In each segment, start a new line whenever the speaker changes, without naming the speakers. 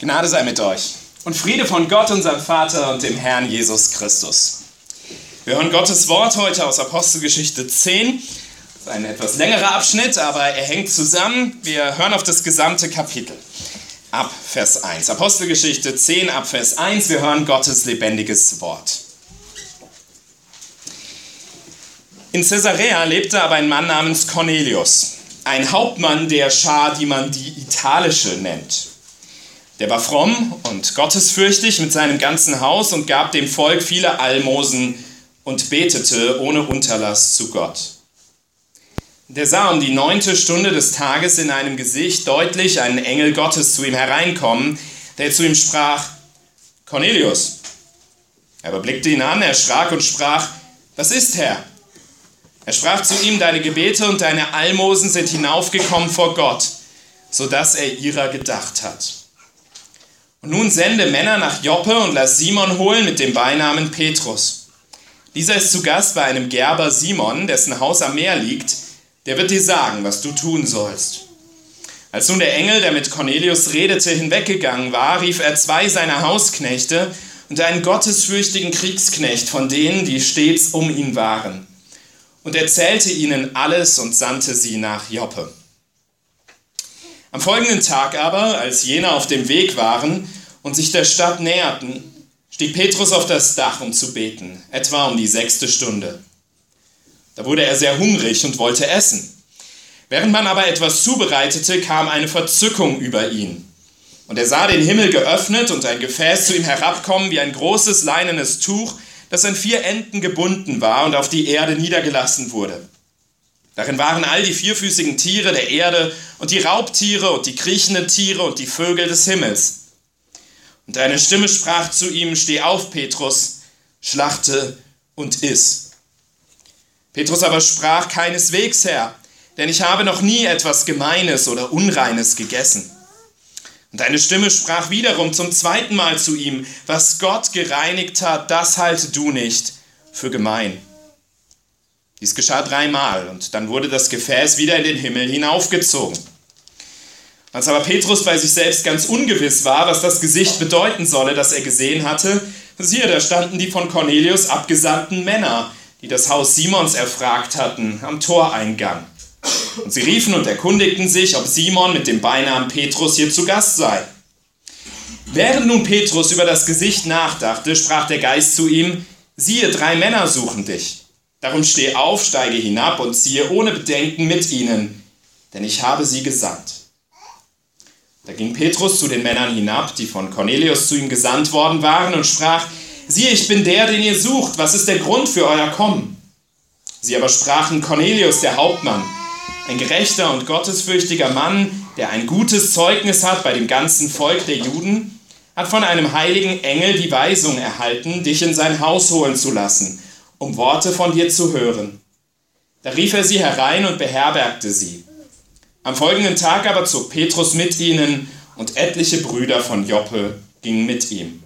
Gnade sei mit euch und Friede von Gott, unserem Vater und dem Herrn Jesus Christus. Wir hören Gottes Wort heute aus Apostelgeschichte 10. Das ist ein etwas längerer Abschnitt, aber er hängt zusammen. Wir hören auf das gesamte Kapitel ab Vers 1. Apostelgeschichte 10 ab Vers 1. Wir hören Gottes lebendiges Wort. In Caesarea lebte aber ein Mann namens Cornelius, ein Hauptmann der Schar, die man die italische nennt. Der war fromm und gottesfürchtig mit seinem ganzen Haus und gab dem Volk viele Almosen und betete ohne Unterlass zu Gott. Der sah um die 9. Stunde des Tages in einem Gesicht deutlich einen Engel Gottes zu ihm hereinkommen, der zu ihm sprach: Cornelius. Er überblickte ihn an, erschrak und sprach: Was ist, Herr? Er sprach zu ihm: Deine Gebete und deine Almosen sind hinaufgekommen vor Gott, sodass er ihrer gedacht hat. Und nun sende Männer nach Joppe und lass Simon holen mit dem Beinamen Petrus. Dieser ist zu Gast bei einem Gerber Simon, dessen Haus am Meer liegt. Der wird dir sagen, was du tun sollst. Als nun der Engel, der mit Cornelius redete, hinweggegangen war, rief er 2 seiner Hausknechte und einen gottesfürchtigen Kriegsknecht von denen, die stets um ihn waren, und erzählte ihnen alles und sandte sie nach Joppe. Am folgenden Tag aber, als jene auf dem Weg waren und sich der Stadt näherten, stieg Petrus auf das Dach, um zu beten, etwa um die 6. Stunde. Da wurde er sehr hungrig und wollte essen. Während man aber etwas zubereitete, kam eine Verzückung über ihn. Und er sah den Himmel geöffnet und ein Gefäß zu ihm herabkommen wie ein großes leinenes Tuch, das an 4 Enden gebunden war und auf die Erde niedergelassen wurde. Darin waren all die vierfüßigen Tiere der Erde und die Raubtiere und die kriechenden Tiere und die Vögel des Himmels. Und eine Stimme sprach zu ihm: Steh auf, Petrus, schlachte und iss. Petrus aber sprach: Keineswegs, Herr, denn ich habe noch nie etwas Gemeines oder Unreines gegessen. Und eine Stimme sprach wiederum zum 2. Mal zu ihm: Was Gott gereinigt hat, das halte du nicht für gemein. Dies geschah 3 Mal und dann wurde das Gefäß wieder in den Himmel hinaufgezogen. Als aber Petrus bei sich selbst ganz ungewiss war, was das Gesicht bedeuten solle, das er gesehen hatte, siehe, da standen die von Cornelius abgesandten Männer, die das Haus Simons erfragt hatten, am Toreingang. Und sie riefen und erkundigten sich, ob Simon mit dem Beinamen Petrus hier zu Gast sei. Während nun Petrus über das Gesicht nachdachte, sprach der Geist zu ihm: Siehe, 3 Männer suchen dich. Darum steh auf, steige hinab und ziehe ohne Bedenken mit ihnen, denn ich habe sie gesandt. Da ging Petrus zu den Männern hinab, die von Cornelius zu ihm gesandt worden waren, und sprach: Siehe, ich bin der, den ihr sucht. Was ist der Grund für euer Kommen? Sie aber sprachen: Cornelius, der Hauptmann, ein gerechter und gottesfürchtiger Mann, der ein gutes Zeugnis hat bei dem ganzen Volk der Juden, hat von einem heiligen Engel die Weisung erhalten, dich in sein Haus holen zu lassen, um Worte von dir zu hören. Da rief er sie herein und beherbergte sie. Am folgenden Tag aber zog Petrus mit ihnen, und etliche Brüder von Joppe gingen mit ihm.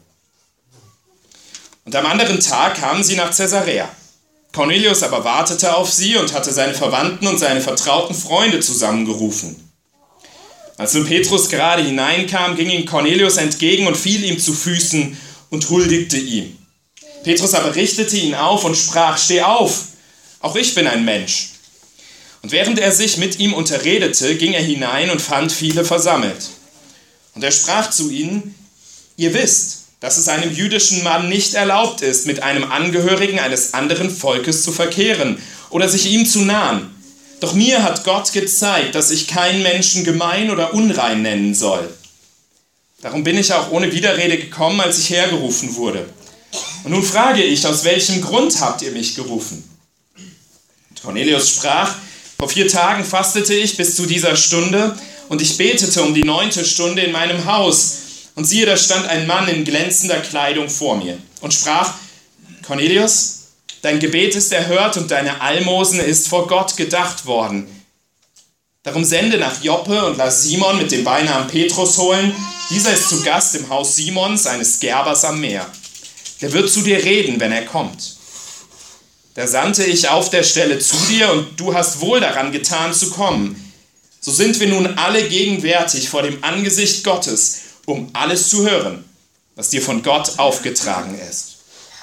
Und am anderen Tag kamen sie nach Caesarea. Cornelius aber wartete auf sie und hatte seine Verwandten und seine vertrauten Freunde zusammengerufen. Als nun Petrus gerade hineinkam, ging ihm Cornelius entgegen und fiel ihm zu Füßen und huldigte ihm. Petrus aber richtete ihn auf und sprach: Steh auf, auch ich bin ein Mensch. Und während er sich mit ihm unterredete, ging er hinein und fand viele versammelt. Und er sprach zu ihnen: Ihr wisst, dass es einem jüdischen Mann nicht erlaubt ist, mit einem Angehörigen eines anderen Volkes zu verkehren oder sich ihm zu nahen. Doch mir hat Gott gezeigt, dass ich keinen Menschen gemein oder unrein nennen soll. Darum bin ich auch ohne Widerrede gekommen, als ich hergerufen wurde. Und nun frage ich: Aus welchem Grund habt ihr mich gerufen? Und Cornelius sprach: Vor 4 Tagen fastete ich bis zu dieser Stunde, und ich betete um die 9. Stunde in meinem Haus. Und siehe, da stand ein Mann in glänzender Kleidung vor mir und sprach: Cornelius, dein Gebet ist erhört und deine Almosen ist vor Gott gedacht worden. Darum sende nach Joppe und lass Simon mit dem Beinamen Petrus holen. Dieser ist zu Gast im Haus Simons, eines Gerbers am Meer. Der wird zu dir reden, wenn er kommt. Da sandte ich auf der Stelle zu dir, und du hast wohl daran getan zu kommen. So sind wir nun alle gegenwärtig vor dem Angesicht Gottes, um alles zu hören, was dir von Gott aufgetragen ist.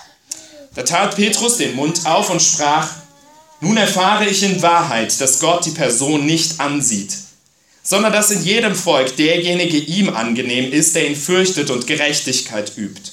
Da tat Petrus den Mund auf und sprach: Nun erfahre ich in Wahrheit, dass Gott die Person nicht ansieht, sondern dass in jedem Volk derjenige ihm angenehm ist, der ihn fürchtet und Gerechtigkeit übt.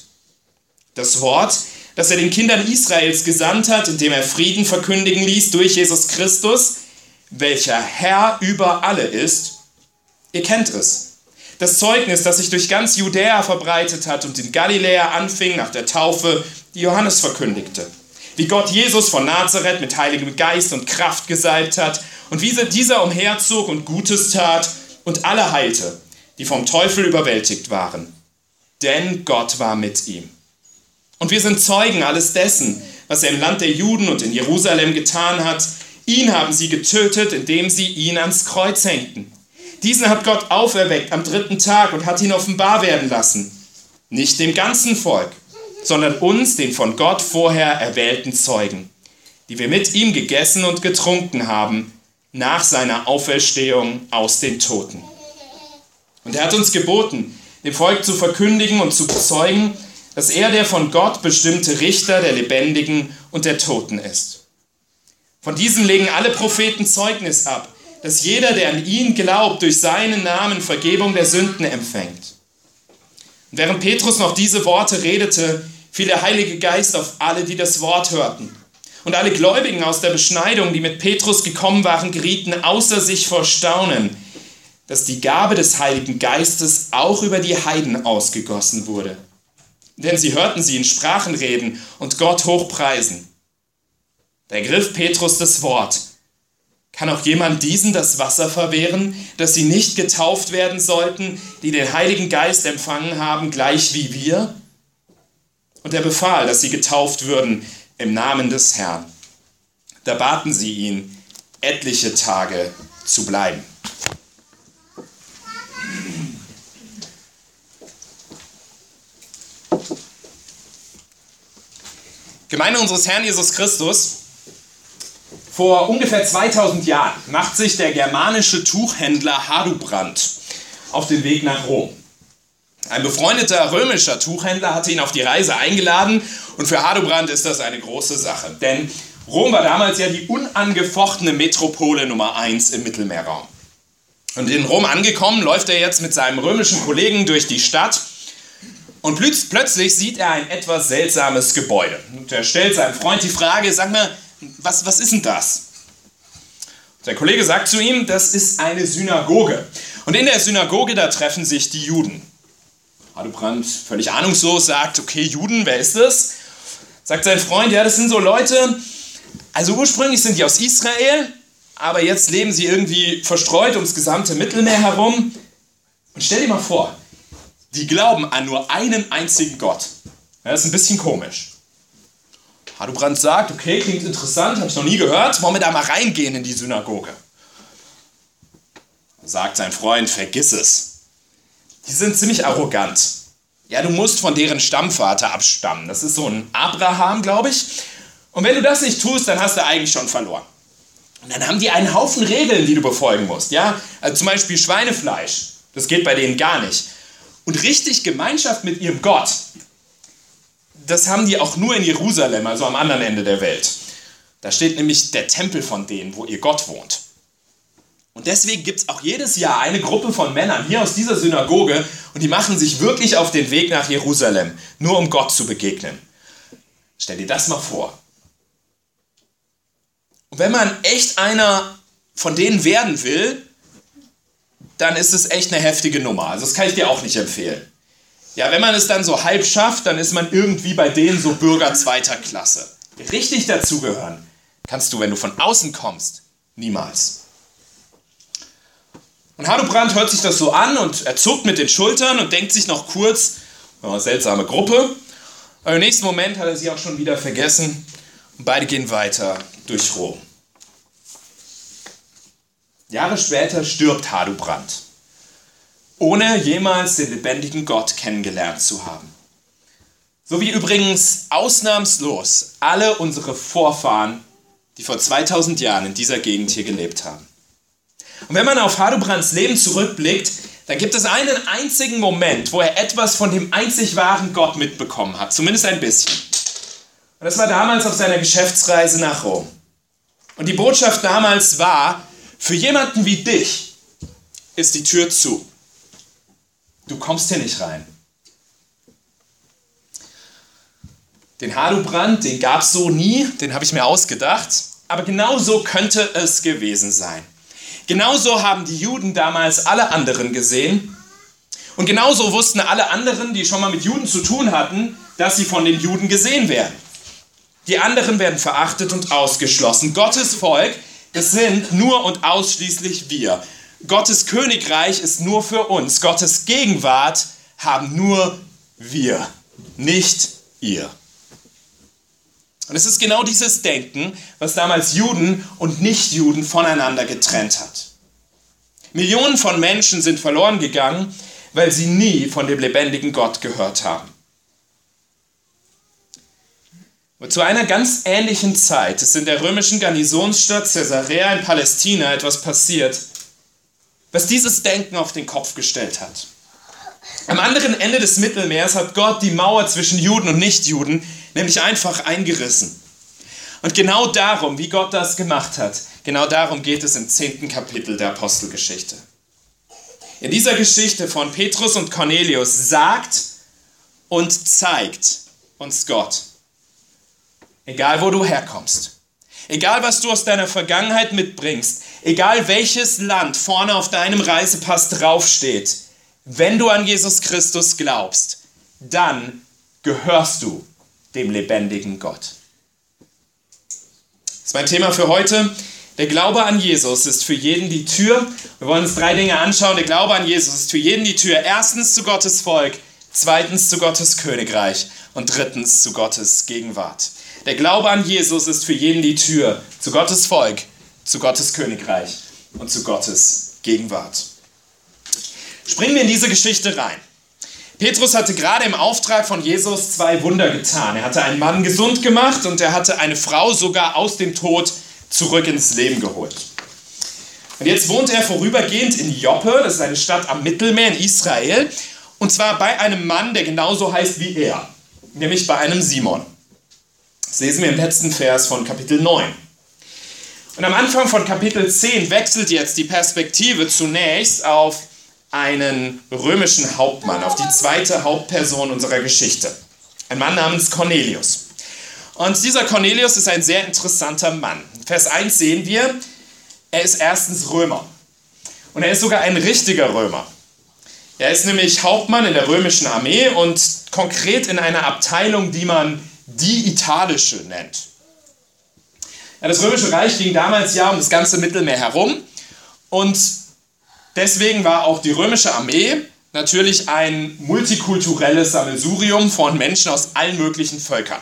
Das Wort, das er den Kindern Israels gesandt hat, indem er Frieden verkündigen ließ durch Jesus Christus, welcher Herr über alle ist, ihr kennt es. Das Zeugnis, das sich durch ganz Judäa verbreitet hat und in Galiläa anfing nach der Taufe, die Johannes verkündigte. Wie Gott Jesus von Nazareth mit Heiligem Geist und Kraft gesalbt hat und wie dieser umherzog und Gutes tat und alle heilte, die vom Teufel überwältigt waren. Denn Gott war mit ihm. Und wir sind Zeugen alles dessen, was er im Land der Juden und in Jerusalem getan hat. Ihn haben sie getötet, indem sie ihn ans Kreuz hängten. Diesen hat Gott auferweckt am 3. Tag und hat ihn offenbar werden lassen. Nicht dem ganzen Volk, sondern uns, den von Gott vorher erwählten Zeugen, die wir mit ihm gegessen und getrunken haben, nach seiner Auferstehung aus den Toten. Und er hat uns geboten, dem Volk zu verkündigen und zu bezeugen, dass er der von Gott bestimmte Richter der Lebendigen und der Toten ist. Von diesem legen alle Propheten Zeugnis ab, dass jeder, der an ihn glaubt, durch seinen Namen Vergebung der Sünden empfängt. Und während Petrus noch diese Worte redete, fiel der Heilige Geist auf alle, die das Wort hörten. Und alle Gläubigen aus der Beschneidung, die mit Petrus gekommen waren, gerieten außer sich vor Staunen, dass die Gabe des Heiligen Geistes auch über die Heiden ausgegossen wurde. Denn sie hörten sie in Sprachen reden und Gott hochpreisen. Da ergriff Petrus das Wort: Kann auch jemand diesen das Wasser verwehren, dass sie nicht getauft werden sollten, die den Heiligen Geist empfangen haben, gleich wie wir? Und er befahl, dass sie getauft würden im Namen des Herrn. Da baten sie ihn, etliche Tage zu bleiben. Gemeinde unseres Herrn Jesus Christus, vor ungefähr 2000 Jahren macht sich der germanische Tuchhändler Hadubrand auf den Weg nach Rom. Ein befreundeter römischer Tuchhändler hatte ihn auf die Reise eingeladen und für Hadubrand ist das eine große Sache, denn Rom war damals ja die unangefochtene Metropole Nummer 1 im Mittelmeerraum. Und in Rom angekommen, läuft er jetzt mit seinem römischen Kollegen durch die Stadt und plötzlich sieht er ein etwas seltsames Gebäude. Und er stellt seinem Freund die Frage: Sag mal, was ist denn das? Sein Kollege sagt zu ihm: Das ist eine Synagoge. Und in der Synagoge, da treffen sich die Juden. Hadubrand, völlig ahnungslos, sagt: Okay, Juden, wer ist das? Sagt sein Freund: Ja, das sind so Leute, also ursprünglich sind die aus Israel, aber jetzt leben sie irgendwie verstreut ums gesamte Mittelmeer herum. Und stell dir mal vor, die glauben an nur einen einzigen Gott. Ja, das ist ein bisschen komisch. Hadubrand sagt: Okay, klingt interessant, habe ich noch nie gehört, wollen wir da mal reingehen in die Synagoge? Sagt sein Freund: Vergiss es. Die sind ziemlich arrogant. Ja, du musst von deren Stammvater abstammen. Das ist so ein Abraham, glaube ich. Und wenn du das nicht tust, dann hast du eigentlich schon verloren. Und dann haben die einen Haufen Regeln, die du befolgen musst. Ja? Also zum Beispiel Schweinefleisch. Das geht bei denen gar nicht. Und richtig Gemeinschaft mit ihrem Gott, das haben die auch nur in Jerusalem, also am anderen Ende der Welt. Da steht nämlich der Tempel von denen, wo ihr Gott wohnt. Und deswegen gibt es auch jedes Jahr eine Gruppe von Männern hier aus dieser Synagoge und die machen sich wirklich auf den Weg nach Jerusalem, nur um Gott zu begegnen. Stell dir das mal vor. Und wenn man echt einer von denen werden will, dann ist es echt eine heftige Nummer. Also das kann ich dir auch nicht empfehlen. Ja, wenn man es dann so halb schafft, dann ist man irgendwie bei denen so Bürger zweiter Klasse. Richtig dazugehören kannst du, wenn du von außen kommst, niemals. Und Hadubrand hört sich das so an und er zuckt mit den Schultern und denkt sich noch kurz: oh, seltsame Gruppe. Aber im nächsten Moment hat er sie auch schon wieder vergessen und beide gehen weiter durch Rom. Jahre später stirbt Hadubrand, ohne jemals den lebendigen Gott kennengelernt zu haben. So wie übrigens ausnahmslos alle unsere Vorfahren, die vor 2000 Jahren in dieser Gegend hier gelebt haben. Und wenn man auf Hadubrands Leben zurückblickt, dann gibt es einen einzigen Moment, wo er etwas von dem einzig wahren Gott mitbekommen hat. Zumindest ein bisschen. Und das war damals auf seiner Geschäftsreise nach Rom. Und die Botschaft damals war, für jemanden wie dich ist die Tür zu. Du kommst hier nicht rein. Den Hadubrand, den gab es so nie, den habe ich mir ausgedacht. Aber genau so könnte es gewesen sein. Genauso haben die Juden damals alle anderen gesehen. Und genauso wussten alle anderen, die schon mal mit Juden zu tun hatten, dass sie von den Juden gesehen werden. Die anderen werden verachtet und ausgeschlossen. Gottes Volk, das sind nur und ausschließlich wir. Gottes Königreich ist nur für uns. Gottes Gegenwart haben nur wir, nicht ihr. Und es ist genau dieses Denken, was damals Juden und Nichtjuden voneinander getrennt hat. Millionen von Menschen sind verloren gegangen, weil sie nie von dem lebendigen Gott gehört haben. Und zu einer ganz ähnlichen Zeit ist in der römischen Garnisonsstadt Caesarea in Palästina etwas passiert, was dieses Denken auf den Kopf gestellt hat. Am anderen Ende des Mittelmeers hat Gott die Mauer zwischen Juden und Nichtjuden nämlich einfach eingerissen. Und genau darum, wie Gott das gemacht hat, genau darum geht es im 10. Kapitel der Apostelgeschichte. In dieser Geschichte von Petrus und Cornelius sagt und zeigt uns Gott. Egal, wo du herkommst, egal, was du aus deiner Vergangenheit mitbringst, egal, welches Land vorne auf deinem Reisepass draufsteht, wenn du an Jesus Christus glaubst, dann gehörst du dem lebendigen Gott. Das ist mein Thema für heute. Der Glaube an Jesus ist für jeden die Tür. Wir wollen uns 3 Dinge anschauen. Der Glaube an Jesus ist für jeden die Tür. Erstens zu Gottes Volk, zweitens zu Gottes Königreich und drittens zu Gottes Gegenwart. Der Glaube an Jesus ist für jeden die Tür zu Gottes Volk, zu Gottes Königreich und zu Gottes Gegenwart. Springen wir in diese Geschichte rein. Petrus hatte gerade im Auftrag von Jesus 2 Wunder getan. Er hatte einen Mann gesund gemacht und er hatte eine Frau sogar aus dem Tod zurück ins Leben geholt. Und jetzt wohnt er vorübergehend in Joppe, das ist eine Stadt am Mittelmeer in Israel, und zwar bei einem Mann, der genauso heißt wie er, nämlich bei einem Simon. Das lesen wir im letzten Vers von Kapitel 9. Und am Anfang von Kapitel 10 wechselt jetzt die Perspektive zunächst auf einen römischen Hauptmann, auf die zweite Hauptperson unserer Geschichte. Ein Mann namens Cornelius. Und dieser Cornelius ist ein sehr interessanter Mann. In Vers 1 sehen wir, er ist erstens Römer. Und er ist sogar ein richtiger Römer. Er ist nämlich Hauptmann in der römischen Armee und konkret in einer Abteilung, die man die italische nennt. Ja, das Römische Reich ging damals ja um das ganze Mittelmeer herum und deswegen war auch die römische Armee natürlich ein multikulturelles Sammelsurium von Menschen aus allen möglichen Völkern.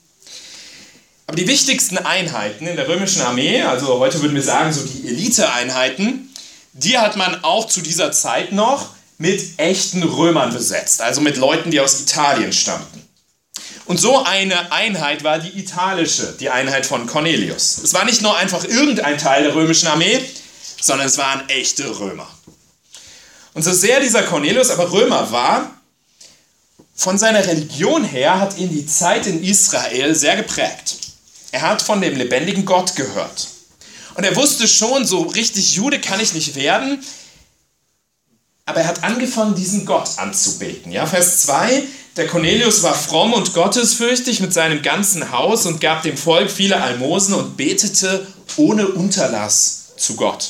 Aber die wichtigsten Einheiten in der römischen Armee, also heute würden wir sagen so die Eliteeinheiten, die hat man auch zu dieser Zeit noch mit echten Römern besetzt, also mit Leuten, die aus Italien stammten. Und so eine Einheit war die italische, die Einheit von Cornelius. Es war nicht nur einfach irgendein Teil der römischen Armee, sondern es waren echte Römer. Und so sehr dieser Cornelius aber Römer war, von seiner Religion her hat ihn die Zeit in Israel sehr geprägt. Er hat von dem lebendigen Gott gehört. Und er wusste schon, so richtig Jude kann ich nicht werden, aber er hat angefangen, diesen Gott anzubeten. Ja, Vers 2, der Cornelius war fromm und gottesfürchtig mit seinem ganzen Haus und gab dem Volk viele Almosen und betete ohne Unterlass zu Gott.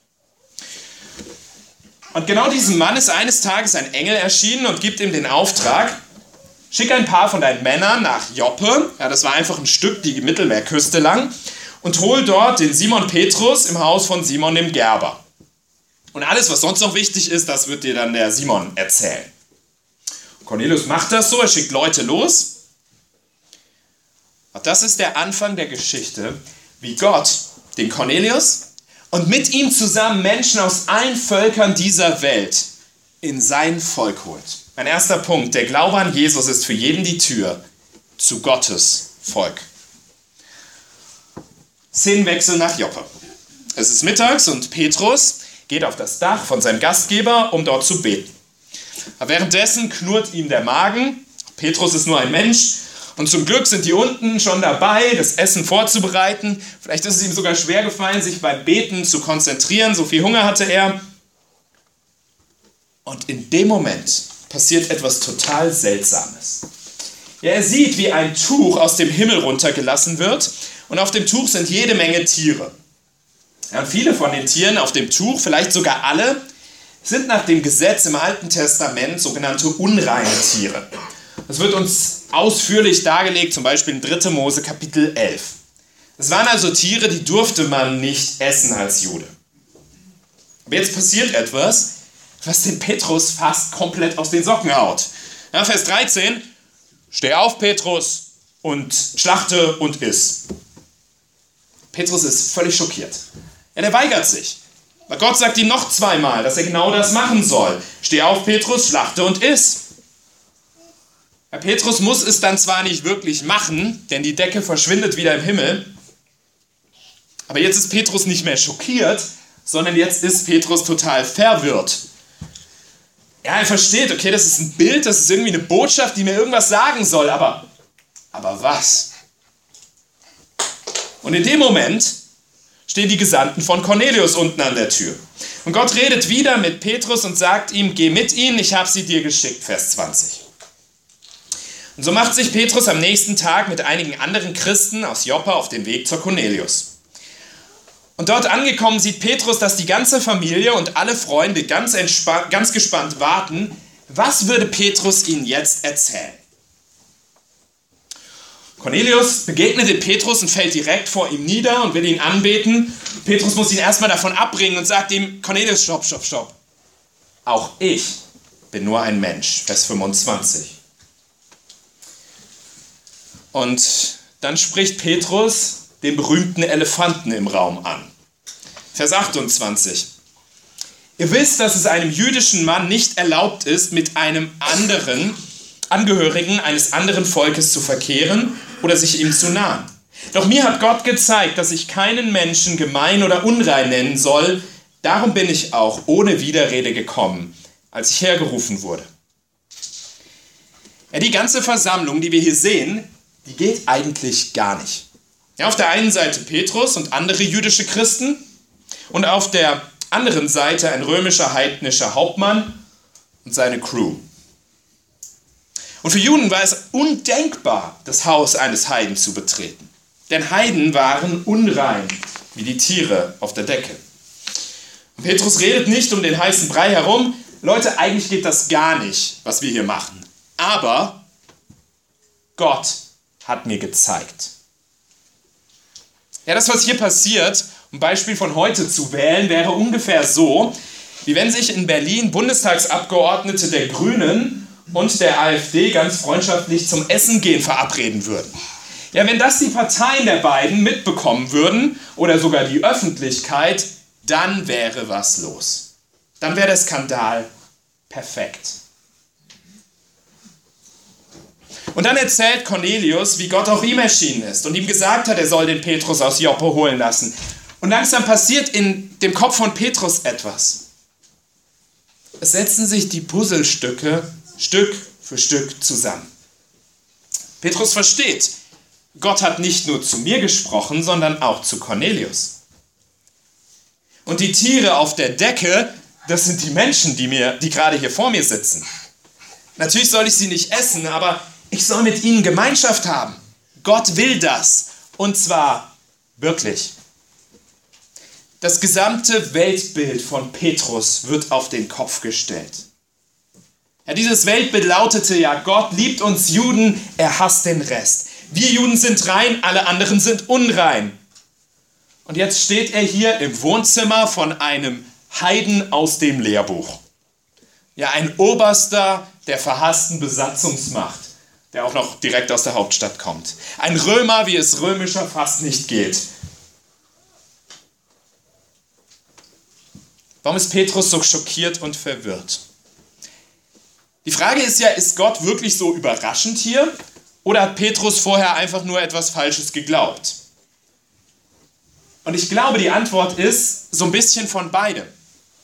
Und genau diesem Mann ist eines Tages ein Engel erschienen und gibt ihm den Auftrag, schick ein paar von deinen Männern nach Joppe, ja, das war einfach ein Stück die Mittelmeerküste lang, und hol dort den Simon Petrus im Haus von Simon dem Gerber. Und alles, was sonst noch wichtig ist, das wird dir dann der Simon erzählen. Cornelius macht das so, er schickt Leute los. Und das ist der Anfang der Geschichte, wie Gott den Cornelius und mit ihm zusammen Menschen aus allen Völkern dieser Welt in sein Volk holt. Mein erster Punkt, der Glaube an Jesus ist für jeden die Tür zu Gottes Volk. Szenenwechsel nach Joppe. Es ist mittags und Petrus, geht auf das Dach von seinem Gastgeber, um dort zu beten. Aber währenddessen knurrt ihm der Magen. Petrus ist nur ein Mensch. Und zum Glück sind die unten schon dabei, das Essen vorzubereiten. Vielleicht ist es ihm sogar schwer gefallen, sich beim Beten zu konzentrieren. So viel Hunger hatte er. Und in dem Moment passiert etwas total Seltsames. Ja, er sieht, wie ein Tuch aus dem Himmel runtergelassen wird. Und auf dem Tuch sind jede Menge Tiere. Ja, und viele von den Tieren auf dem Tuch, vielleicht sogar alle, sind nach dem Gesetz im Alten Testament sogenannte unreine Tiere. Das wird uns ausführlich dargelegt, zum Beispiel in 3. Mose Kapitel 11. Das waren also Tiere, die durfte man nicht essen als Jude. Aber jetzt passiert etwas, was den Petrus fast komplett aus den Socken haut. Ja, Vers 13, steh auf, Petrus, und schlachte und iss. Petrus ist völlig schockiert. Ja, der weigert sich. Aber Gott sagt ihm noch zweimal, dass er genau das machen soll. Steh auf, Petrus, schlachte und iss. Herr Petrus muss es dann zwar nicht wirklich machen, denn die Decke verschwindet wieder im Himmel. Aber jetzt ist Petrus nicht mehr schockiert, sondern jetzt ist Petrus total verwirrt. Ja, er versteht, okay, das ist ein Bild, das ist irgendwie eine Botschaft, die mir irgendwas sagen soll, aber was? Und in dem Moment stehen die Gesandten von Cornelius unten an der Tür. Und Gott redet wieder mit Petrus und sagt ihm, geh mit ihnen, ich habe sie dir geschickt, Vers 20. Und so macht sich Petrus am nächsten Tag mit einigen anderen Christen aus Joppa auf den Weg zur Cornelius. Und dort angekommen sieht Petrus, dass die ganze Familie und alle Freunde ganz gespannt warten, was würde Petrus ihnen jetzt erzählen. Cornelius begegnet dem Petrus und fällt direkt vor ihm nieder und will ihn anbeten. Petrus muss ihn erstmal davon abbringen und sagt ihm, Cornelius, stopp. Auch ich bin nur ein Mensch, Vers 25. Und dann spricht Petrus den berühmten Elefanten im Raum an. Vers 28. Ihr wisst, dass es einem jüdischen Mann nicht erlaubt ist, mit einem anderen Angehörigen eines anderen Volkes zu verkehren oder sich ihm zu nahen. Doch mir hat Gott gezeigt, dass ich keinen Menschen gemein oder unrein nennen soll. Darum bin ich auch ohne Widerrede gekommen, als ich hergerufen wurde. Ja, die ganze Versammlung, die wir hier sehen, die geht eigentlich gar nicht. Ja, auf der einen Seite Petrus und andere jüdische Christen und auf der anderen Seite ein römischer heidnischer Hauptmann und seine Crew. Und für Juden war es undenkbar, das Haus eines Heiden zu betreten. Denn Heiden waren unrein, wie die Tiere auf der Decke. Und Petrus redet nicht um den heißen Brei herum. Leute, eigentlich geht das gar nicht, was wir hier machen. Aber Gott hat mir gezeigt. Ja, das, was hier passiert, um ein Beispiel von heute zu wählen, wäre ungefähr so, wie wenn sich in Berlin Bundestagsabgeordnete der Grünen und der AfD ganz freundschaftlich zum Essen gehen verabreden würden. Ja, wenn das die Parteien der beiden mitbekommen würden oder sogar die Öffentlichkeit, dann wäre was los. Dann wäre der Skandal perfekt. Und dann erzählt Cornelius, wie Gott auch ihm erschienen ist und ihm gesagt hat, er soll den Petrus aus Joppe holen lassen. Und langsam passiert in dem Kopf von Petrus etwas. Es setzen sich die Puzzlestücke Stück für Stück zusammen. Petrus versteht, Gott hat nicht nur zu mir gesprochen, sondern auch zu Cornelius. Und die Tiere auf der Decke, das sind die Menschen, die gerade hier vor mir sitzen. Natürlich soll ich sie nicht essen, aber ich soll mit ihnen Gemeinschaft haben. Gott will das. Und zwar wirklich. Das gesamte Weltbild von Petrus wird auf den Kopf gestellt. Ja, dieses Weltbild lautete ja, Gott liebt uns Juden, er hasst den Rest. Wir Juden sind rein, alle anderen sind unrein. Und jetzt steht er hier im Wohnzimmer von einem Heiden aus dem Lehrbuch. Ja, ein Oberster der verhassten Besatzungsmacht, der auch noch direkt aus der Hauptstadt kommt. Ein Römer, wie es römischer fast nicht geht. Warum ist Petrus so schockiert und verwirrt? Die Frage ist ja, ist Gott wirklich so überraschend hier? Oder hat Petrus vorher einfach nur etwas Falsches geglaubt? Und ich glaube, die Antwort ist so ein bisschen von beidem.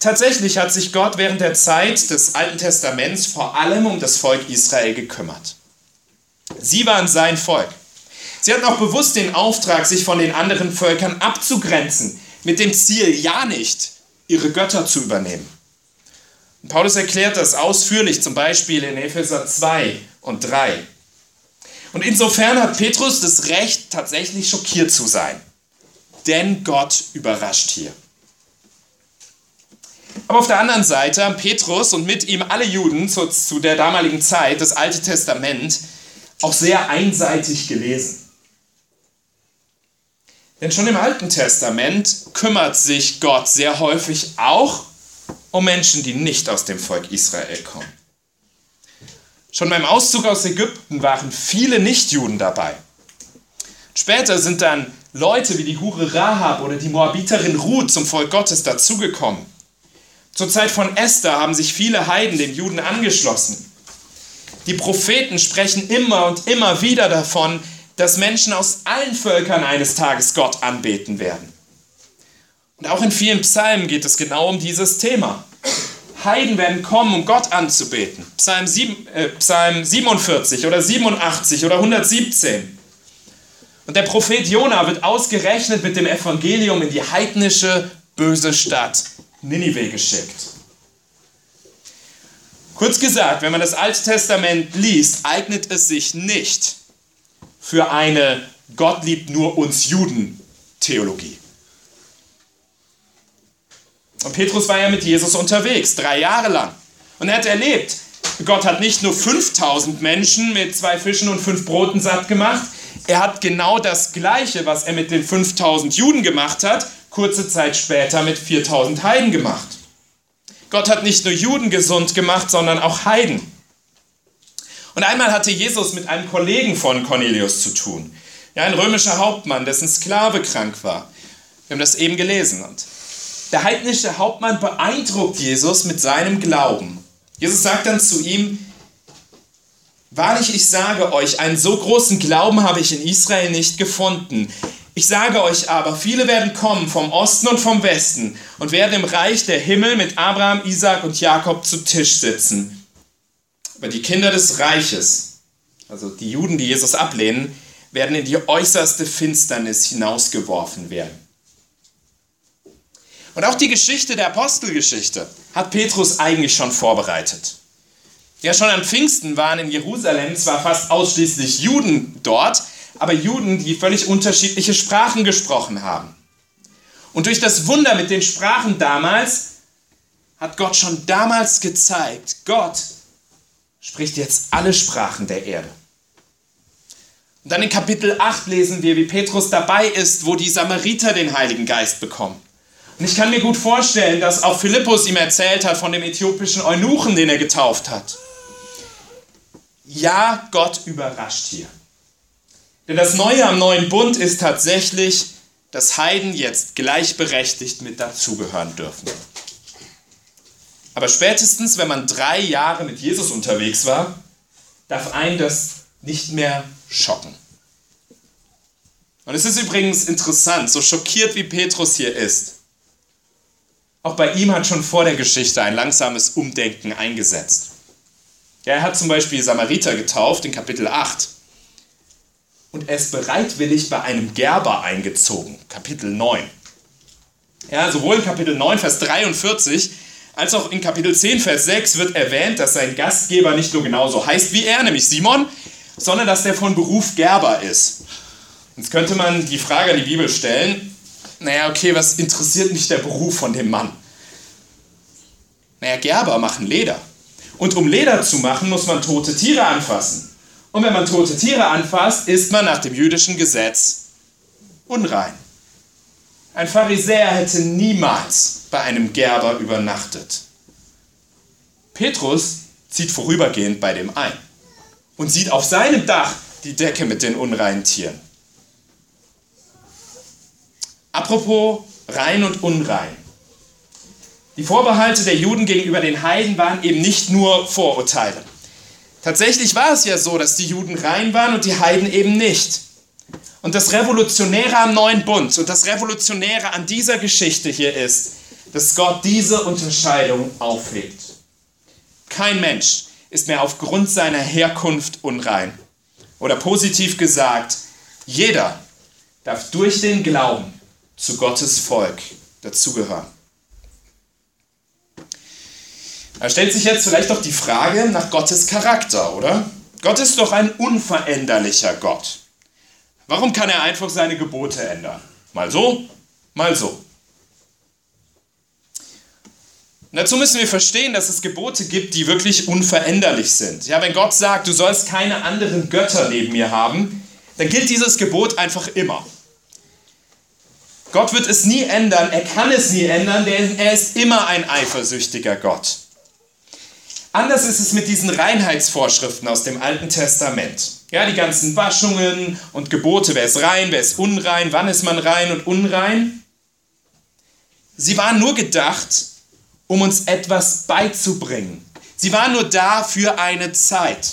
Tatsächlich hat sich Gott während der Zeit des Alten Testaments vor allem um das Volk Israel gekümmert. Sie waren sein Volk. Sie hatten auch bewusst den Auftrag, sich von den anderen Völkern abzugrenzen, mit dem Ziel, ja nicht, ihre Götter zu übernehmen. Und Paulus erklärt das ausführlich, zum Beispiel in Epheser 2 und 3. Und insofern hat Petrus das Recht, tatsächlich schockiert zu sein. Denn Gott überrascht hier. Aber auf der anderen Seite haben Petrus und mit ihm alle Juden zu der damaligen Zeit das Alte Testament auch sehr einseitig gelesen. Denn schon im Alten Testament kümmert sich Gott sehr häufig auch um Menschen, die nicht aus dem Volk Israel kommen. Schon beim Auszug aus Ägypten waren viele Nichtjuden dabei. Später sind dann Leute wie die Hure Rahab oder die Moabiterin Ruth zum Volk Gottes dazugekommen. Zur Zeit von Esther haben sich viele Heiden den Juden angeschlossen. Die Propheten sprechen immer und immer wieder davon, dass Menschen aus allen Völkern eines Tages Gott anbeten werden. Und auch in vielen Psalmen geht es genau um dieses Thema. Heiden werden kommen, um Gott anzubeten. Psalm 47 oder 87 oder 117. Und der Prophet Jona wird ausgerechnet mit dem Evangelium in die heidnische, böse Stadt Ninive geschickt. Kurz gesagt, wenn man das Alte Testament liest, eignet es sich nicht für eine Gott liebt nur uns Juden-Theologie. Und Petrus war ja mit Jesus unterwegs, 3 Jahre lang. Und er hat erlebt, Gott hat nicht nur 5000 Menschen mit 2 Fischen und 5 Broten satt gemacht, er hat genau das Gleiche, was er mit den 5000 Juden gemacht hat, kurze Zeit später mit 4000 Heiden gemacht. Gott hat nicht nur Juden gesund gemacht, sondern auch Heiden. Und einmal hatte Jesus mit einem Kollegen von Cornelius zu tun. Ja, ein römischer Hauptmann, dessen Sklave krank war. Wir haben das eben gelesen. Und der heidnische Hauptmann beeindruckt Jesus mit seinem Glauben. Jesus sagt dann zu ihm: Wahrlich, ich sage euch, einen so großen Glauben habe ich in Israel nicht gefunden. Ich sage euch aber, viele werden kommen vom Osten und vom Westen und werden im Reich der Himmel mit Abraham, Isaak und Jakob zu Tisch sitzen. Aber die Kinder des Reiches, also die Juden, die Jesus ablehnen, werden in die äußerste Finsternis hinausgeworfen werden. Und auch die Geschichte der Apostelgeschichte hat Petrus eigentlich schon vorbereitet. Ja, schon an Pfingsten waren in Jerusalem zwar fast ausschließlich Juden dort, aber Juden, die völlig unterschiedliche Sprachen gesprochen haben. Und durch das Wunder mit den Sprachen damals hat Gott schon damals gezeigt, Gott spricht jetzt alle Sprachen der Erde. Und dann in Kapitel 8 lesen wir, wie Petrus dabei ist, wo die Samariter den Heiligen Geist bekommen. Und ich kann mir gut vorstellen, dass auch Philippus ihm erzählt hat von dem äthiopischen Eunuchen, den er getauft hat. Ja, Gott überrascht hier. Denn das Neue am neuen Bund ist tatsächlich, dass Heiden jetzt gleichberechtigt mit dazugehören dürfen. Aber spätestens, wenn man 3 Jahre mit Jesus unterwegs war, darf einen das nicht mehr schocken. Und es ist übrigens interessant, so schockiert wie Petrus hier ist, auch bei ihm hat schon vor der Geschichte ein langsames Umdenken eingesetzt. Ja, er hat zum Beispiel Samariter getauft in Kapitel 8 und er ist bereitwillig bei einem Gerber eingezogen, Kapitel 9. Ja, sowohl in Kapitel 9, Vers 43, als auch in Kapitel 10, Vers 6 wird erwähnt, dass sein Gastgeber nicht nur genauso heißt wie er, nämlich Simon, sondern dass der von Beruf Gerber ist. Jetzt könnte man die Frage an die Bibel stellen, naja, okay, was interessiert mich der Beruf von dem Mann? Naja, Gerber machen Leder. Und um Leder zu machen, muss man tote Tiere anfassen. Und wenn man tote Tiere anfasst, ist man nach dem jüdischen Gesetz unrein. Ein Pharisäer hätte niemals bei einem Gerber übernachtet. Petrus zieht vorübergehend bei dem ein und sieht auf seinem Dach die Decke mit den unreinen Tieren. Apropos rein und unrein. Die Vorbehalte der Juden gegenüber den Heiden waren eben nicht nur Vorurteile. Tatsächlich war es ja so, dass die Juden rein waren und die Heiden eben nicht. Und das Revolutionäre am Neuen Bund und das Revolutionäre an dieser Geschichte hier ist, dass Gott diese Unterscheidung aufhebt. Kein Mensch ist mehr aufgrund seiner Herkunft unrein. Oder positiv gesagt, jeder darf durch den Glauben zu Gottes Volk dazugehören. Da stellt sich jetzt vielleicht doch die Frage nach Gottes Charakter, oder? Gott ist doch ein unveränderlicher Gott. Warum kann er einfach seine Gebote ändern? Mal so, mal so. Und dazu müssen wir verstehen, dass es Gebote gibt, die wirklich unveränderlich sind. Ja, wenn Gott sagt, du sollst keine anderen Götter neben mir haben, dann gilt dieses Gebot einfach immer. Gott wird es nie ändern, er kann es nie ändern, denn er ist immer ein eifersüchtiger Gott. Anders ist es mit diesen Reinheitsvorschriften aus dem Alten Testament. Ja, die ganzen Waschungen und Gebote, wer ist rein, wer ist unrein, wann ist man rein und unrein. Sie waren nur gedacht, um uns etwas beizubringen. Sie waren nur da für eine Zeit.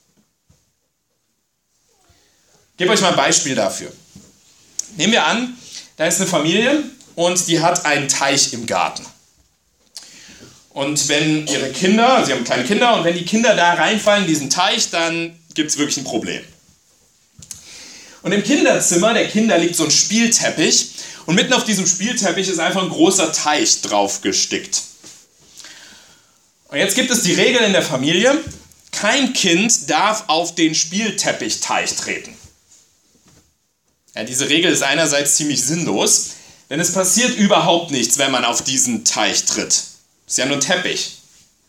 Ich gebe euch mal ein Beispiel dafür. Nehmen wir an, da ist eine Familie und die hat einen Teich im Garten. Und wenn ihre Kinder, sie haben kleine Kinder, und wenn die Kinder da reinfallen in diesen Teich, dann gibt es wirklich ein Problem. Und im Kinderzimmer der Kinder liegt so ein Spielteppich und mitten auf diesem Spielteppich ist einfach ein großer Teich drauf gestickt. Und jetzt gibt es die Regel in der Familie, kein Kind darf auf den Spielteppichteich treten. Ja, diese Regel ist einerseits ziemlich sinnlos, denn es passiert überhaupt nichts, wenn man auf diesen Teich tritt. Ist ja nur ein Teppich.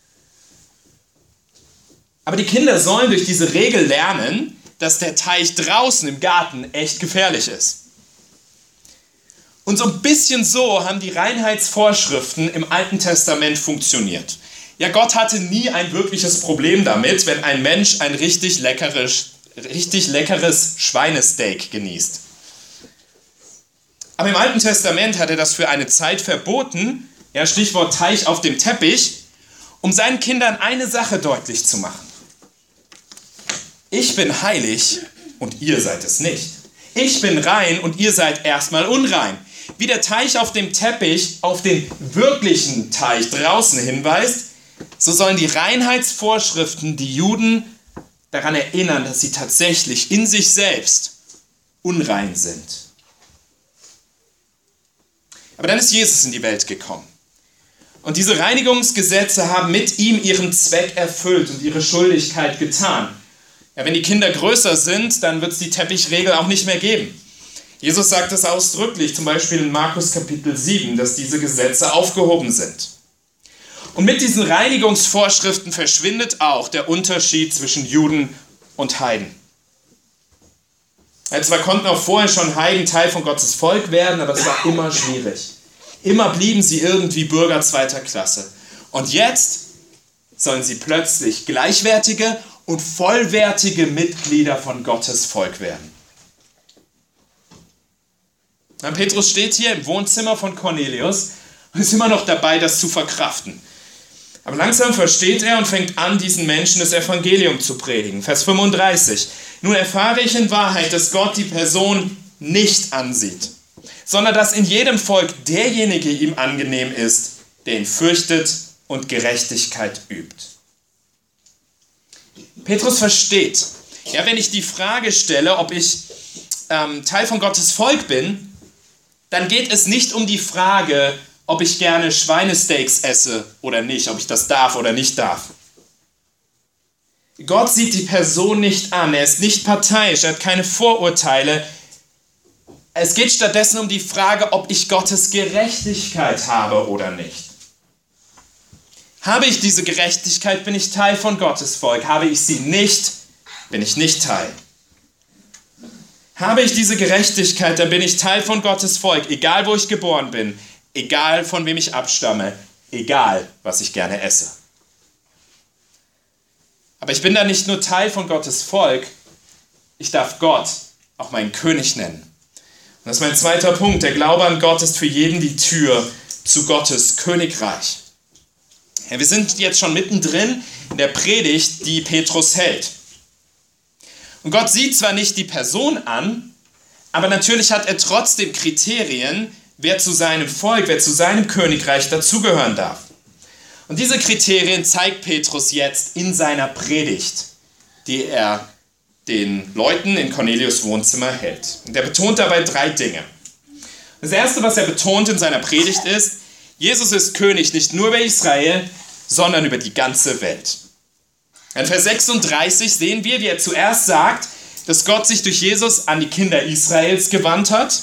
Aber die Kinder sollen durch diese Regel lernen, dass der Teich draußen im Garten echt gefährlich ist. Und so ein bisschen so haben die Reinheitsvorschriften im Alten Testament funktioniert. Ja, Gott hatte nie ein wirkliches Problem damit, wenn ein Mensch ein richtig leckeres Schweinesteak genießt. Aber im Alten Testament hat er das für eine Zeit verboten, ja, Stichwort Teich auf dem Teppich, um seinen Kindern eine Sache deutlich zu machen. Ich bin heilig und ihr seid es nicht. Ich bin rein und ihr seid erstmal unrein. Wie der Teich auf dem Teppich auf den wirklichen Teich draußen hinweist, so sollen die Reinheitsvorschriften die Juden daran erinnern, dass sie tatsächlich in sich selbst unrein sind. Aber dann ist Jesus in die Welt gekommen. Und diese Reinigungsgesetze haben mit ihm ihren Zweck erfüllt und ihre Schuldigkeit getan. Ja, wenn die Kinder größer sind, dann wird es die Teppichregel auch nicht mehr geben. Jesus sagt es ausdrücklich, zum Beispiel in Markus Kapitel 7, dass diese Gesetze aufgehoben sind. Und mit diesen Reinigungsvorschriften verschwindet auch der Unterschied zwischen Juden und Heiden. Ja, zwar konnten auch vorher schon Heiden Teil von Gottes Volk werden, aber es war immer schwierig. Immer blieben sie irgendwie Bürger zweiter Klasse. Und jetzt sollen sie plötzlich gleichwertige und vollwertige Mitglieder von Gottes Volk werden. Und Petrus steht hier im Wohnzimmer von Cornelius und ist immer noch dabei, das zu verkraften. Aber langsam versteht er und fängt an, diesen Menschen das Evangelium zu predigen. Vers 35. Nun erfahre ich in Wahrheit, dass Gott die Person nicht ansieht, sondern dass in jedem Volk derjenige ihm angenehm ist, der ihn fürchtet und Gerechtigkeit übt. Petrus versteht, ja, wenn ich die Frage stelle, ob ich Teil von Gottes Volk bin, dann geht es nicht um die Frage, ob ich gerne Schweinesteaks esse oder nicht, ob ich das darf oder nicht darf. Gott sieht die Person nicht an, er ist nicht parteiisch, er hat keine Vorurteile. Es geht stattdessen um die Frage, ob ich Gottes Gerechtigkeit habe oder nicht. Habe ich diese Gerechtigkeit, bin ich Teil von Gottes Volk. Habe ich sie nicht, bin ich nicht Teil. Habe ich diese Gerechtigkeit, dann bin ich Teil von Gottes Volk, egal wo ich geboren bin, egal von wem ich abstamme, egal was ich gerne esse. Aber ich bin da nicht nur Teil von Gottes Volk, ich darf Gott auch meinen König nennen. Und das ist mein zweiter Punkt. Der Glaube an Gott ist für jeden die Tür zu Gottes Königreich. Ja, wir sind jetzt schon mittendrin in der Predigt, die Petrus hält. Und Gott sieht zwar nicht die Person an, aber natürlich hat er trotzdem Kriterien, wer zu seinem Volk, wer zu seinem Königreich dazugehören darf. Und diese Kriterien zeigt Petrus jetzt in seiner Predigt, die er den Leuten in Cornelius' Wohnzimmer hält. Und er betont dabei 3 Dinge. Das erste, was er betont in seiner Predigt ist, Jesus ist König nicht nur über Israel, sondern über die ganze Welt. In Vers 36 sehen wir, wie er zuerst sagt, dass Gott sich durch Jesus an die Kinder Israels gewandt hat.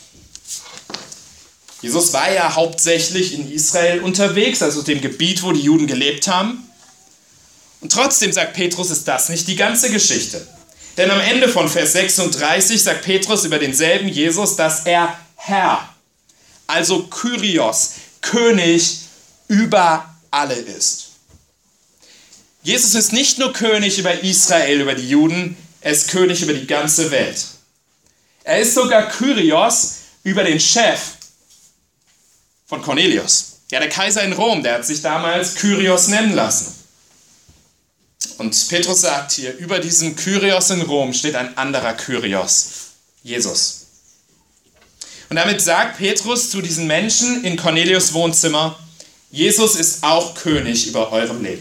Jesus war ja hauptsächlich in Israel unterwegs, also dem Gebiet, wo die Juden gelebt haben. Und trotzdem, sagt Petrus, ist das nicht die ganze Geschichte. Denn am Ende von Vers 36 sagt Petrus über denselben Jesus, dass er Herr, also Kyrios, König über alle ist. Jesus ist nicht nur König über Israel, über die Juden, er ist König über die ganze Welt. Er ist sogar Kyrios über den Chef von Cornelius. Ja, der Kaiser in Rom, der hat sich damals Kyrios nennen lassen. Und Petrus sagt hier, über diesem Kyrios in Rom steht ein anderer Kyrios, Jesus. Und damit sagt Petrus zu diesen Menschen in Cornelius' Wohnzimmer, Jesus ist auch König über eurem Leben.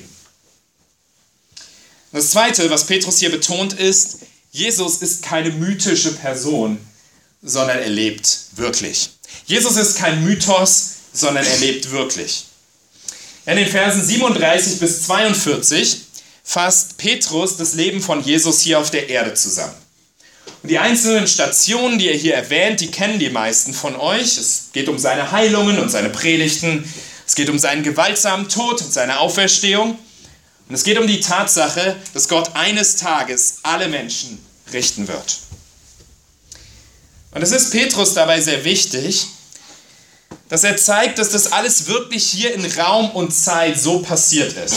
Und das Zweite, was Petrus hier betont, ist, Jesus ist keine mythische Person, sondern er lebt wirklich. Jesus ist kein Mythos, sondern er lebt wirklich. In den Versen 37 bis 42 fasst Petrus das Leben von Jesus hier auf der Erde zusammen. Und die einzelnen Stationen, die er hier erwähnt, die kennen die meisten von euch. Es geht um seine Heilungen und seine Predigten. Es geht um seinen gewaltsamen Tod und seine Auferstehung. Und es geht um die Tatsache, dass Gott eines Tages alle Menschen richten wird. Und es ist Petrus dabei sehr wichtig, dass er zeigt, dass das alles wirklich hier in Raum und Zeit so passiert ist.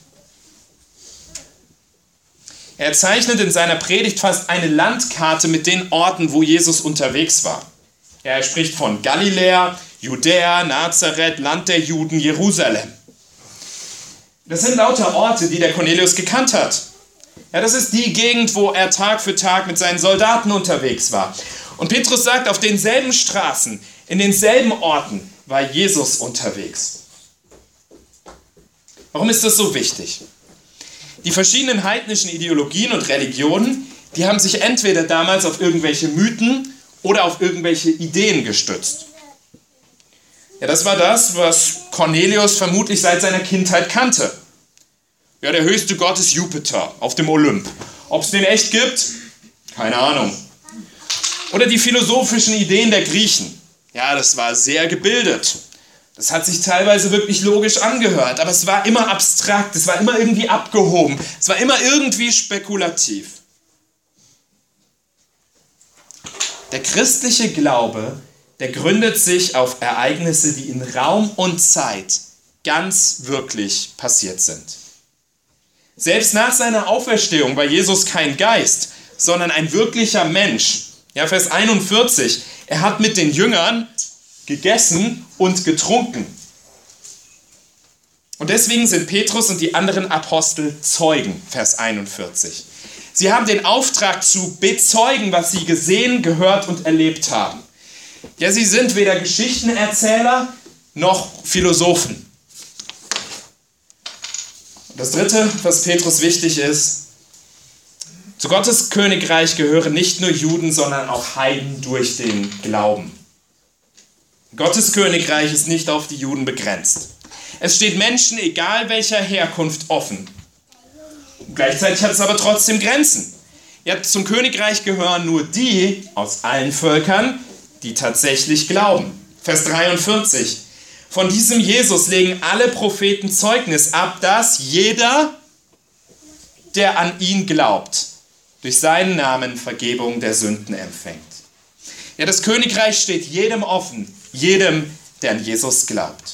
Er zeichnet in seiner Predigt fast eine Landkarte mit den Orten, wo Jesus unterwegs war. Er spricht von Galiläa, Judäa, Nazareth, Land der Juden, Jerusalem. Das sind lauter Orte, die der Cornelius gekannt hat. Ja, das ist die Gegend, wo er Tag für Tag mit seinen Soldaten unterwegs war. Und Petrus sagt, auf denselben Straßen, in denselben Orten war Jesus unterwegs. Warum ist das so wichtig? Die verschiedenen heidnischen Ideologien und Religionen, die haben sich entweder damals auf irgendwelche Mythen oder auf irgendwelche Ideen gestützt. Ja, das war das, was Cornelius vermutlich seit seiner Kindheit kannte. Ja, der höchste Gott ist Jupiter auf dem Olymp. Ob es den echt gibt? Keine Ahnung. Oder die philosophischen Ideen der Griechen. Ja, das war sehr gebildet. Das hat sich teilweise wirklich logisch angehört, aber es war immer abstrakt, es war immer irgendwie abgehoben, es war immer irgendwie spekulativ. Der christliche Glaube, der gründet sich auf Ereignisse, die in Raum und Zeit ganz wirklich passiert sind. Selbst nach seiner Auferstehung war Jesus kein Geist, sondern ein wirklicher Mensch. Ja, Vers 41, er hat mit den Jüngern gegessen und getrunken. Und deswegen sind Petrus und die anderen Apostel Zeugen, Vers 41. Sie haben den Auftrag zu bezeugen, was sie gesehen, gehört und erlebt haben. Ja, sie sind weder Geschichtenerzähler noch Philosophen. Und das Dritte, was Petrus wichtig ist, zu Gottes Königreich gehören nicht nur Juden, sondern auch Heiden durch den Glauben. Gottes Königreich ist nicht auf die Juden begrenzt. Es steht Menschen, egal welcher Herkunft, offen. Und gleichzeitig hat es aber trotzdem Grenzen. Ja, zum Königreich gehören nur die aus allen Völkern, die tatsächlich glauben. Vers 43. Von diesem Jesus legen alle Propheten Zeugnis ab, dass jeder, der an ihn glaubt, durch seinen Namen Vergebung der Sünden empfängt. Ja, das Königreich steht jedem offen, jedem, der an Jesus glaubt.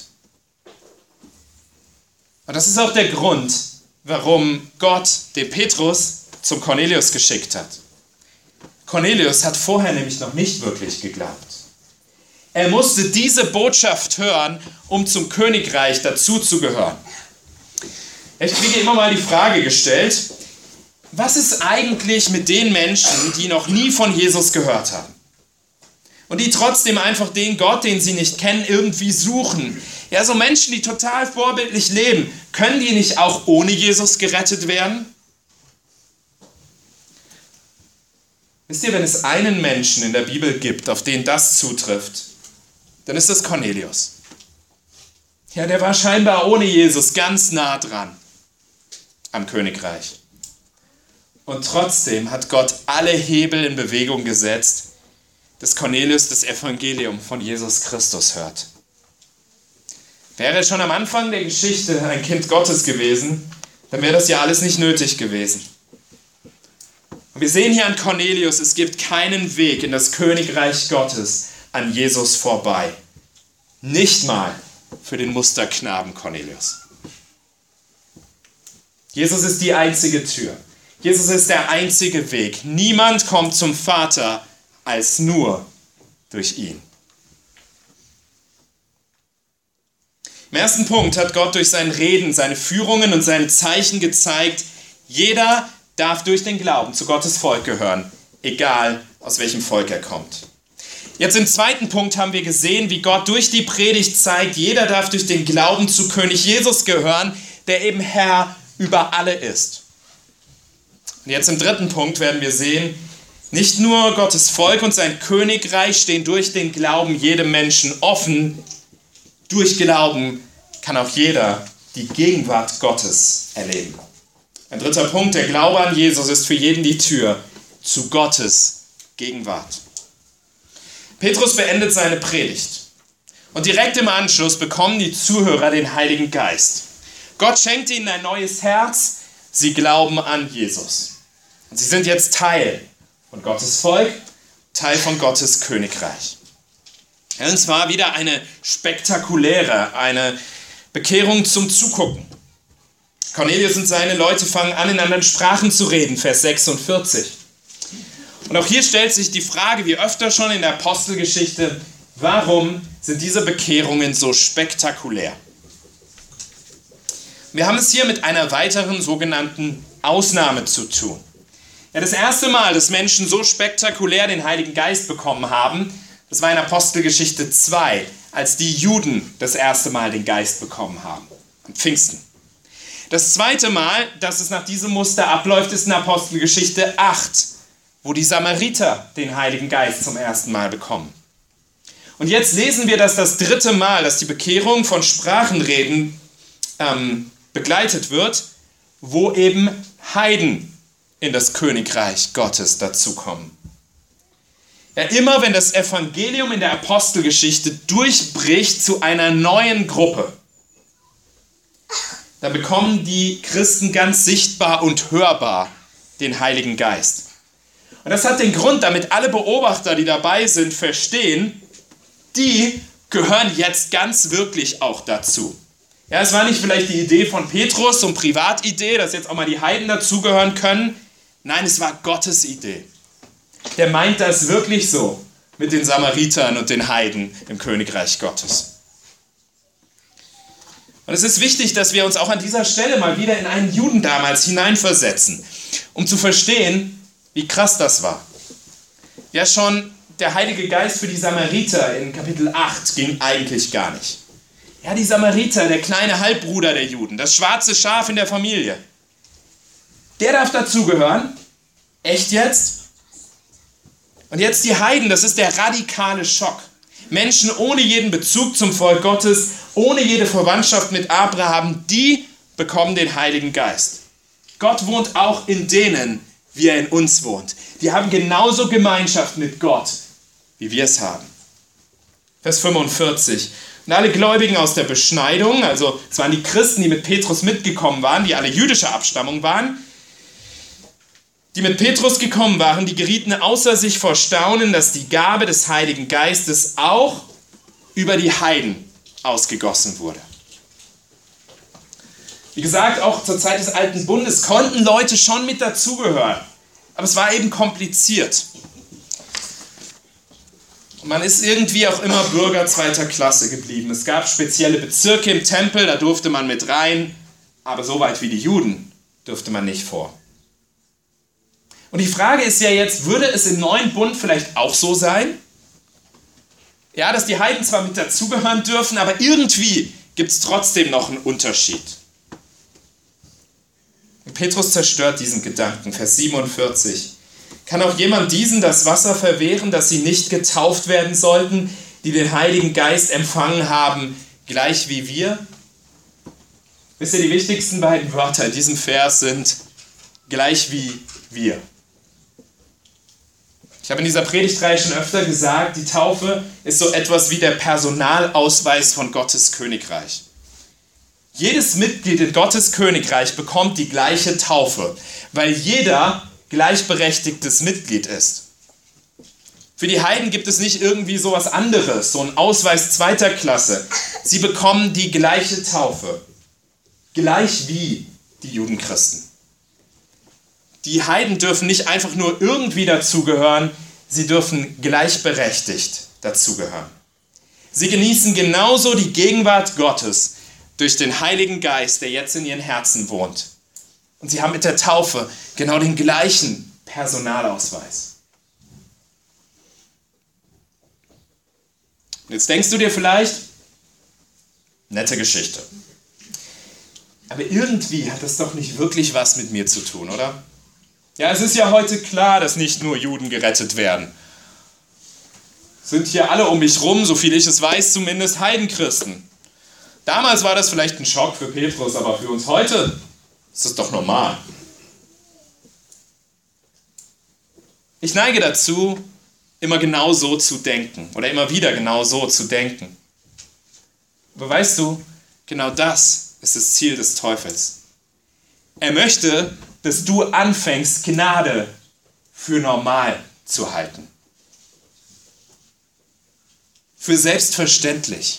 Und das ist auch der Grund, warum Gott den Petrus zum Cornelius geschickt hat. Cornelius hat vorher nämlich noch nicht wirklich geglaubt. Er musste diese Botschaft hören, um zum Königreich dazuzugehören. Ich kriege immer mal die Frage gestellt, was ist eigentlich mit den Menschen, die noch nie von Jesus gehört haben? und die trotzdem einfach den Gott, den sie nicht kennen, irgendwie suchen. Ja, so Menschen, die total vorbildlich leben, können die nicht auch ohne Jesus gerettet werden? Wisst ihr, wenn es einen Menschen in der Bibel gibt, auf den das zutrifft, dann ist das Cornelius. Ja, der war scheinbar ohne Jesus ganz nah dran am Königreich. Und trotzdem hat Gott alle Hebel in Bewegung gesetzt, dass Cornelius das Evangelium von Jesus Christus hört. Wäre er schon am Anfang der Geschichte ein Kind Gottes gewesen, dann wäre das ja alles nicht nötig gewesen. Und wir sehen hier an Cornelius, es gibt keinen Weg in das Königreich Gottes an Jesus vorbei. Nicht mal für den Musterknaben Cornelius. Jesus ist die einzige Tür. Jesus ist der einzige Weg. Niemand kommt zum Vater als nur durch ihn. Im ersten Punkt hat Gott durch sein Reden, seine Führungen und seine Zeichen gezeigt, jeder darf durch den Glauben zu Gottes Volk gehören, egal aus welchem Volk er kommt. Jetzt im zweiten Punkt haben wir gesehen, wie Gott durch die Predigt zeigt, jeder darf durch den Glauben zu König Jesus gehören, der eben Herr über alle ist. Und jetzt im dritten Punkt werden wir sehen, nicht nur Gottes Volk und sein Königreich stehen durch den Glauben jedem Menschen offen. Durch Glauben kann auch jeder die Gegenwart Gottes erleben. Ein dritter Punkt, der Glaube an Jesus ist für jeden die Tür zu Gottes Gegenwart. Petrus beendet seine Predigt und direkt im Anschluss bekommen die Zuhörer den Heiligen Geist. Gott schenkt ihnen ein neues Herz, sie glauben an Jesus. Und sie sind jetzt Teil von Gottes Volk, Teil von Gottes Königreich. Ja, und zwar wieder eine spektakuläre, eine Bekehrung zum Zugucken. Cornelius und seine Leute fangen an, in anderen Sprachen zu reden, Vers 46. Und auch hier stellt sich die Frage, wie öfter schon in der Apostelgeschichte, warum sind diese Bekehrungen so spektakulär? Wir haben es hier mit einer weiteren sogenannten Ausnahme zu tun. Ja, das erste Mal, dass Menschen so spektakulär den Heiligen Geist bekommen haben, das war in Apostelgeschichte 2, als die Juden das erste Mal den Geist bekommen haben, am Pfingsten. Das zweite Mal, dass es nach diesem Muster abläuft, ist in Apostelgeschichte 8, wo die Samariter den Heiligen Geist zum ersten Mal bekommen. Und jetzt lesen wir, dass das dritte Mal, dass die Bekehrung von Sprachenreden begleitet wird, wo eben Heiden in das Königreich Gottes dazukommen. Ja, immer wenn das Evangelium in der Apostelgeschichte durchbricht zu einer neuen Gruppe, dann bekommen die Christen ganz sichtbar und hörbar den Heiligen Geist. Und das hat den Grund, damit alle Beobachter, die dabei sind, verstehen, die gehören jetzt ganz wirklich auch dazu. Ja, es war nicht vielleicht die Idee von Petrus, so eine Privatidee, dass jetzt auch mal die Heiden dazugehören können. Nein, es war Gottes Idee. Der meint das wirklich so mit den Samaritern und den Heiden im Königreich Gottes. Und es ist wichtig, dass wir uns auch an dieser Stelle mal wieder in einen Juden damals hineinversetzen, um zu verstehen, wie krass das war. Ja, schon der Heilige Geist für die Samariter in Kapitel 8 ging eigentlich gar nicht. Ja, die Samariter, der kleine Halbbruder der Juden, das schwarze Schaf in der Familie, der darf dazugehören. Echt jetzt? Und jetzt die Heiden, das ist der radikale Schock. Menschen ohne jeden Bezug zum Volk Gottes, ohne jede Verwandtschaft mit Abraham, die bekommen den Heiligen Geist. Gott wohnt auch in denen, wie er in uns wohnt. Die haben genauso Gemeinschaft mit Gott, wie wir es haben. Vers 45. Und alle Gläubigen aus der Beschneidung, also es waren die Christen, die mit Petrus mitgekommen waren, die alle jüdischer Abstammung waren, die mit Petrus gekommen waren, die gerieten außer sich vor Staunen, dass die Gabe des Heiligen Geistes auch über die Heiden ausgegossen wurde. Wie gesagt, auch zur Zeit des Alten Bundes konnten Leute schon mit dazugehören, aber es war eben kompliziert. Man ist irgendwie auch immer Bürger zweiter Klasse geblieben. Es gab spezielle Bezirke im Tempel, da durfte man mit rein, aber so weit wie die Juden durfte man nicht vor. Und die Frage ist ja jetzt, würde es im neuen Bund vielleicht auch so sein? Ja, dass die Heiden zwar mit dazugehören dürfen, aber irgendwie gibt es trotzdem noch einen Unterschied. Und Petrus zerstört diesen Gedanken, Vers 47. Kann auch jemand diesen das Wasser verwehren, dass sie nicht getauft werden sollten, die den Heiligen Geist empfangen haben, gleich wie wir? Wisst ihr, die wichtigsten beiden Wörter in diesem Vers sind gleich wie wir. Ich habe in dieser Predigtreihe schon öfter gesagt, die Taufe ist so etwas wie der Personalausweis von Gottes Königreich. Jedes Mitglied in Gottes Königreich bekommt die gleiche Taufe, weil jeder gleichberechtigtes Mitglied ist. Für die Heiden gibt es nicht irgendwie sowas anderes, so einen Ausweis zweiter Klasse. Sie bekommen die gleiche Taufe, gleich wie die Judenchristen. Die Heiden dürfen nicht einfach nur irgendwie dazugehören, sie dürfen gleichberechtigt dazugehören. Sie genießen genauso die Gegenwart Gottes durch den Heiligen Geist, der jetzt in ihren Herzen wohnt. Und sie haben mit der Taufe genau den gleichen Personalausweis. Und jetzt denkst du dir vielleicht, nette Geschichte. Aber irgendwie hat das doch nicht wirklich was mit mir zu tun, oder? Ja, es ist ja heute klar, dass nicht nur Juden gerettet werden. Sind hier alle um mich rum, so viel ich es weiß, zumindest Heidenchristen. Damals war das vielleicht ein Schock für Petrus, aber für uns heute ist das doch normal. Ich neige dazu, immer genau so zu denken oder immer wieder genau so zu denken. Aber weißt du, genau das ist das Ziel des Teufels. Er möchte, dass du anfängst, Gnade für normal zu halten. Für selbstverständlich.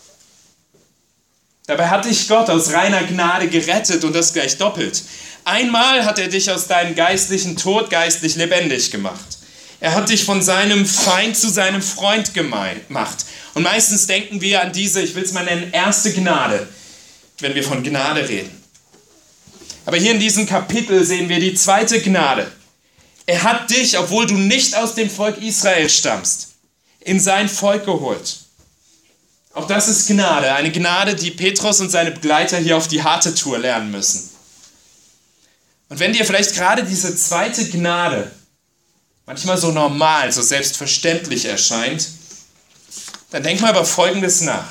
Dabei hat dich Gott aus reiner Gnade gerettet und das gleich doppelt. Einmal hat er dich aus deinem geistlichen Tod geistlich lebendig gemacht. Er hat dich von seinem Feind zu seinem Freund gemacht. Und meistens denken wir an diese, ich will es mal nennen, erste Gnade, wenn wir von Gnade reden. Aber hier in diesem Kapitel sehen wir die zweite Gnade. Er hat dich, obwohl du nicht aus dem Volk Israel stammst, in sein Volk geholt. Auch das ist Gnade, eine Gnade, die Petrus und seine Begleiter hier auf die harte Tour lernen müssen. Und wenn dir vielleicht gerade diese zweite Gnade manchmal so normal, so selbstverständlich erscheint, dann denk mal über Folgendes nach.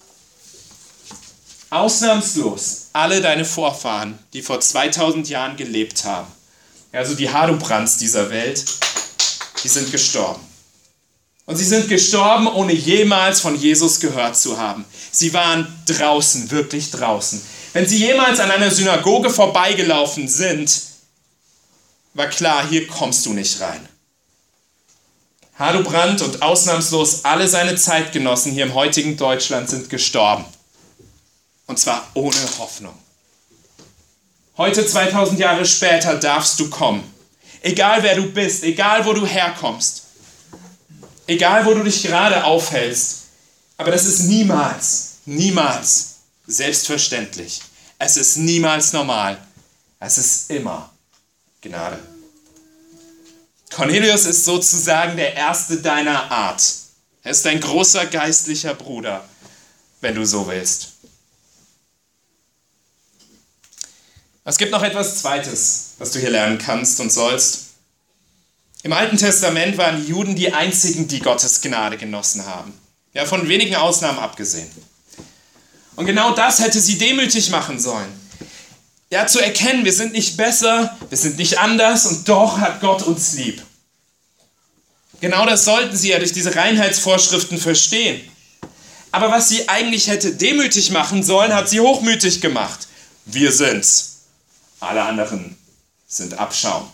Ausnahmslos alle deine Vorfahren, die vor 2000 Jahren gelebt haben, also die Hadubrands dieser Welt, die sind gestorben. Und sie sind gestorben, ohne jemals von Jesus gehört zu haben. Sie waren draußen, wirklich draußen. Wenn sie jemals an einer Synagoge vorbeigelaufen sind, war klar, hier kommst du nicht rein. Hadubrand und ausnahmslos alle seine Zeitgenossen hier im heutigen Deutschland sind gestorben. Und zwar ohne Hoffnung. Heute, 2000 Jahre später, darfst du kommen. Egal wer du bist, egal wo du herkommst, egal wo du dich gerade aufhältst. Aber das ist niemals selbstverständlich. Es ist niemals normal. Es ist immer Gnade. Cornelius ist sozusagen der Erste deiner Art. Er ist dein großer geistlicher Bruder, wenn du so willst. Es gibt noch etwas Zweites, was du hier lernen kannst und sollst. Im Alten Testament waren die Juden die einzigen, die Gottes Gnade genossen haben. Ja, von wenigen Ausnahmen abgesehen. Und genau das hätte sie demütig machen sollen. Ja, zu erkennen, wir sind nicht besser, wir sind nicht anders und doch hat Gott uns lieb. Genau das sollten sie ja durch diese Reinheitsvorschriften verstehen. Aber was sie eigentlich hätte demütig machen sollen, hat sie hochmütig gemacht. Wir sind's. Alle anderen sind Abschaum.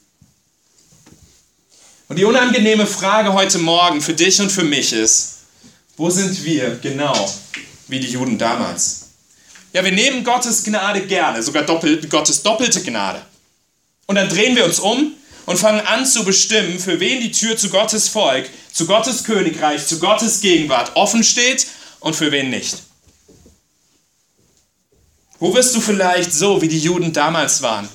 Und die unangenehme Frage heute Morgen für dich und für mich ist, wo sind wir genau wie die Juden damals? Ja, wir nehmen Gottes Gnade gerne, sogar Gottes doppelte Gnade. Und dann drehen wir uns um und fangen an zu bestimmen, für wen die Tür zu Gottes Volk, zu Gottes Königreich, zu Gottes Gegenwart offen steht und für wen nicht. Wo wirst du vielleicht so, wie die Juden damals waren?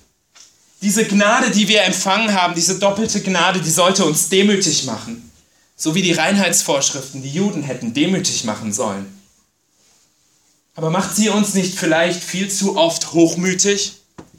Diese Gnade, die wir empfangen haben, diese doppelte Gnade, die sollte uns demütig machen. So wie die Reinheitsvorschriften die Juden hätten demütig machen sollen. Aber macht sie uns nicht vielleicht viel zu oft hochmütig?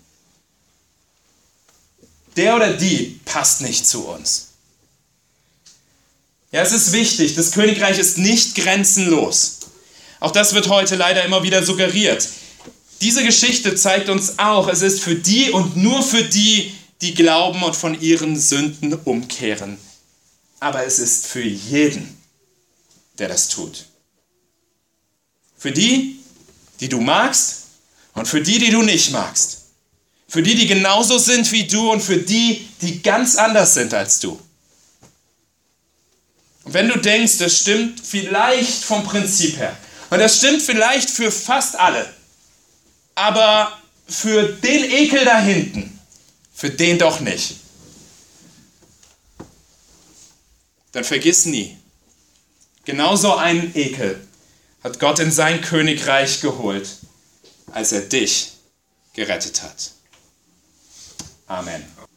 Der oder die passt nicht zu uns. Ja, es ist wichtig, das Königreich ist nicht grenzenlos. Auch das wird heute leider immer wieder suggeriert. Diese Geschichte zeigt uns auch, es ist für die und nur für die, die glauben und von ihren Sünden umkehren. Aber es ist für jeden, der das tut. Für die, die du magst und für die, die du nicht magst. Für die, die genauso sind wie du und für die, die ganz anders sind als du. Und wenn du denkst, das stimmt vielleicht vom Prinzip her und das stimmt vielleicht für fast alle, aber für den Ekel da hinten, für den doch nicht, dann vergiss nie, genauso einen Ekel hat Gott in sein Königreich geholt, als er dich gerettet hat. Amen.